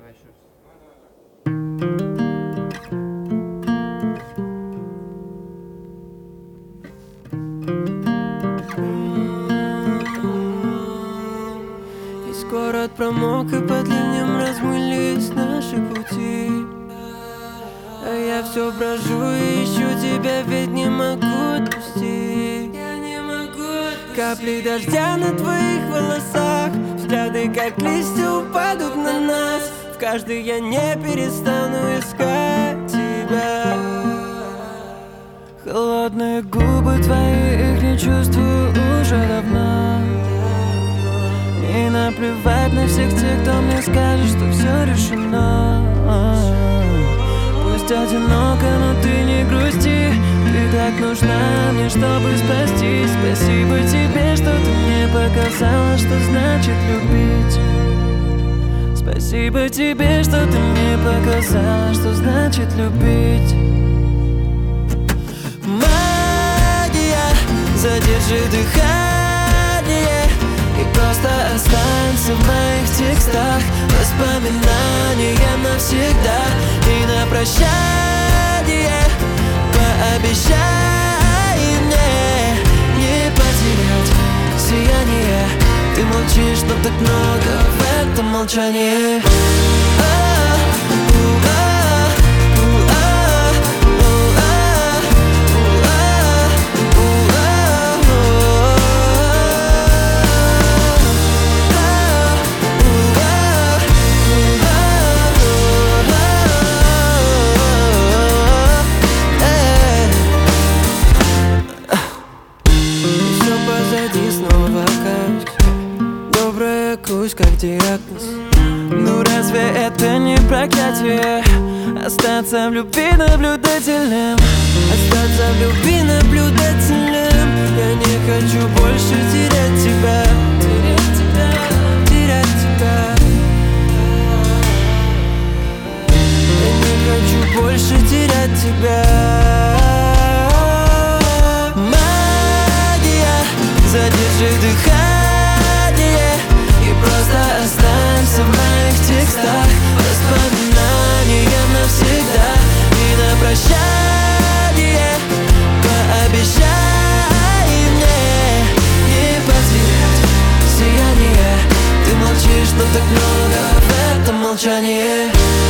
еще раз. Весь город промок, и под ливнем размылись наши пути. А я все брожу и ищу тебя, ведь не могу отпустить. Я не могу отпустить. Капли дождя на твоих волосах, взгляды как листья упадут на нас. В каждый я не перестану искать тебя. Холодные губы твои, их не чувствую уже давно. И наплевать на всех тех, кто мне скажет, что все решено. Пусть одиноко, но ты не грусти. Ты так нужна мне, чтобы спастись. Спасибо тебе, что ты мне показала, что значит любить. Спасибо тебе, что ты мне показала, что значит любить. Магия, задержи дыхание и просто останься в моих текстах. Воспоминания навсегда. И на прощание пообещай мне не потерять сияние. Ты молчишь, но так много в этом молчании. Позади снова каюсь, добрая грусть, как диагноз. Ну разве это не проклятие? Остаться в любви наблюдателем. Остаться в любви наблюдателем. Я не хочу больше терять тебя. Терять тебя, терять тебя. Я не хочу больше терять тебя. Задержи дыхание и просто останься в моих текстах. Воспоминания навсегда. И на прощание пообещай мне не потерять сияние. Ты молчишь, но так много в этом молчании.